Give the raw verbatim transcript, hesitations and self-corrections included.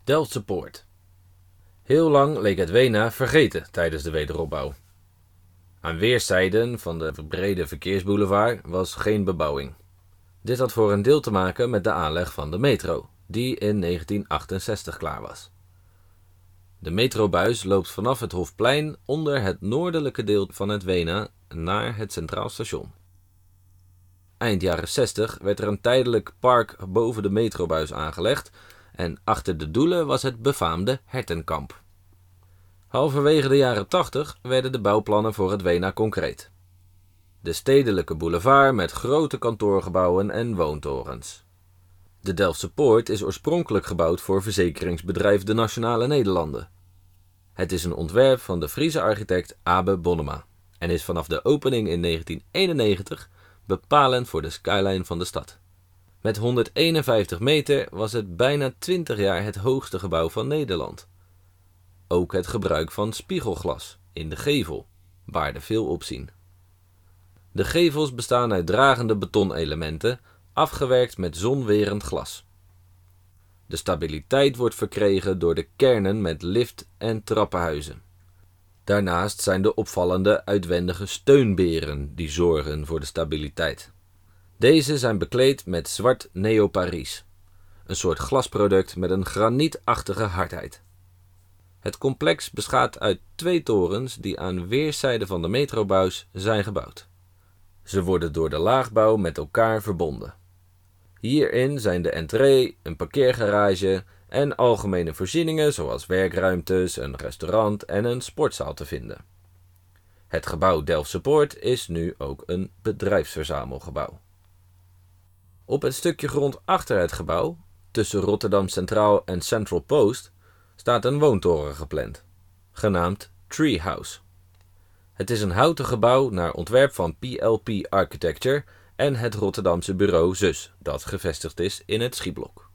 Delftse Poort. Heel lang leek het Weena vergeten tijdens de wederopbouw. Aan weerszijden van de brede verkeersboulevard was geen bebouwing. Dit had voor een deel te maken met de aanleg van de metro, die in negentien achtenzestig klaar was. De metrobuis loopt vanaf het Hofplein onder het noordelijke deel van het Weena naar het Centraal Station. Eind jaren zestig werd er een tijdelijk park boven de metrobuis aangelegd en achter de Doelen was het befaamde hertenkamp. Halverwege de jaren tachtig werden de bouwplannen voor het Weena concreet. De stedelijke boulevard met grote kantoorgebouwen en woontorens. De Delftse Poort is oorspronkelijk gebouwd voor verzekeringsbedrijf De Nationale Nederlanden. Het is een ontwerp van de Friese architect Abe Bonnema en is vanaf de opening in negentien eenennegentig bepalend voor de skyline van de stad. Met honderdeenenvijftig meter was het bijna twintig jaar het hoogste gebouw van Nederland. Ook het gebruik van spiegelglas in de gevel baarde veel opzien. De gevels bestaan uit dragende betonelementen, afgewerkt met zonwerend glas. De stabiliteit wordt verkregen door de kernen met lift- en trappenhuizen. Daarnaast zijn de opvallende uitwendige steunberen die zorgen voor de stabiliteit. Deze zijn bekleed met zwart neoparies, een soort glasproduct met een granietachtige hardheid. Het complex bestaat uit twee torens die aan weerszijden van de metrobuis zijn gebouwd. Ze worden door de laagbouw met elkaar verbonden. Hierin zijn de entree, een parkeergarage en algemene voorzieningen zoals werkruimtes, een restaurant en een sportzaal te vinden. Het gebouw Delftse Poort is nu ook een bedrijfsverzamelgebouw. Op het stukje grond achter het gebouw, tussen Rotterdam Centraal en Central Post, staat een woontoren gepland, genaamd Treehouse. Het is een houten gebouw naar ontwerp van P L P Architecture en het Rotterdamse bureau Z U S, dat gevestigd is in het Schieblok.